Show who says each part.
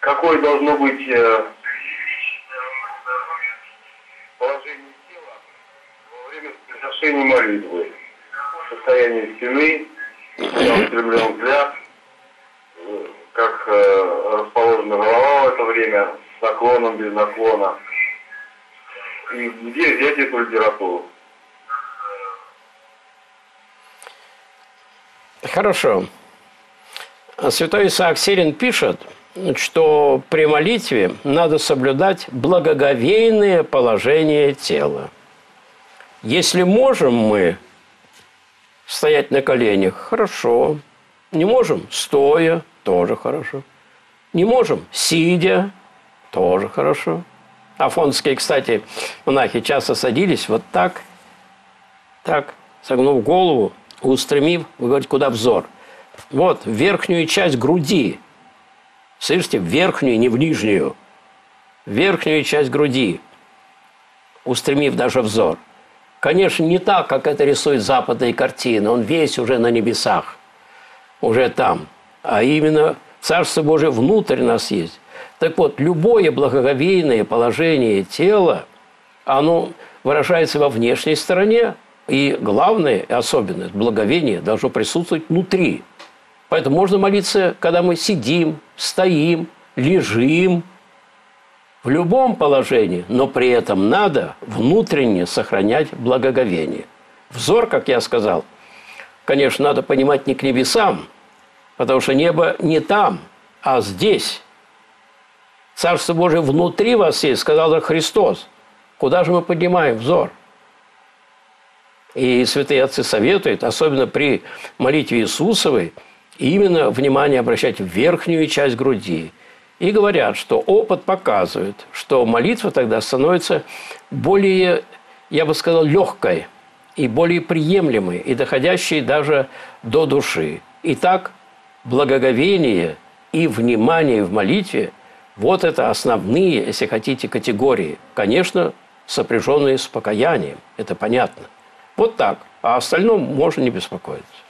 Speaker 1: какое должно быть положение тела во время совершения молитвы? Состояние спины, устремлен взгляд, как расположена голова в это время, с наклоном, без наклона. И где взять эту литературу?
Speaker 2: Хорошо. Святой Исаак Сирин пишет, что при молитве надо соблюдать благоговейное положение тела. Если можем мы стоять на коленях, хорошо. Не можем стоя, тоже хорошо. Не можем сидя, тоже хорошо. Афонские, кстати, монахи часто садились вот так, согнув голову, устремив, вы говорите, куда взор? Вот, в верхнюю часть груди. Слышите, в верхнюю, не в нижнюю. В верхнюю часть груди, устремив даже взор. Конечно, не так, как это рисует западные картины. Он весь уже на небесах, уже там. А именно Царство Божие внутрь нас есть. Так вот, любое благоговейное положение тела, оно выражается во внешней стороне. И главное, особенность, благоговение должно присутствовать внутри. Поэтому можно молиться, когда мы сидим, стоим, лежим. В любом положении, но при этом надо внутренне сохранять благоговение. Взор, как я сказал, конечно, надо понимать не к небесам, потому что небо не там, а здесь. Царство Божие внутри вас есть, сказал Христос. Куда же мы поднимаем взор? И святые отцы советуют, особенно при молитве Иисусовой, именно внимание обращать в верхнюю часть груди. И говорят, что опыт показывает, что молитва тогда становится более, я бы сказал, легкой и более приемлемой, и доходящей даже до души. Итак, благоговение и внимание в молитве – вот это основные, если хотите, категории. Конечно, сопряженные с покаянием, это понятно. Вот так. А о остальном можно не беспокоиться.